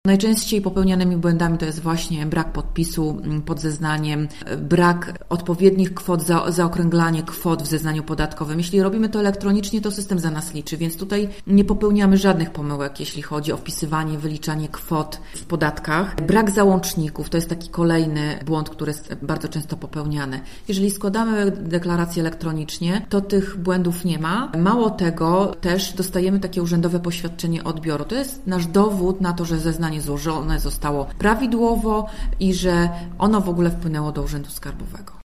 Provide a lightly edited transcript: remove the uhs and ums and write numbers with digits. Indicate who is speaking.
Speaker 1: Najczęściej popełnianymi błędami to jest właśnie brak podpisu pod zeznaniem, brak odpowiednich kwot, zaokrąglanie kwot w zeznaniu podatkowym. Jeśli robimy to elektronicznie, to system za nas liczy, więc tutaj nie popełniamy żadnych pomyłek, jeśli chodzi o wpisywanie, wyliczanie kwot w podatkach. Brak załączników to jest taki kolejny błąd, który jest bardzo często popełniany. Jeżeli składamy deklarację elektronicznie, to tych błędów nie ma. Mało tego, też dostajemy takie urzędowe poświadczenie odbioru. To jest nasz dowód na to, że zeznanie złożone zostało prawidłowo i że ono w ogóle wpłynęło do Urzędu Skarbowego.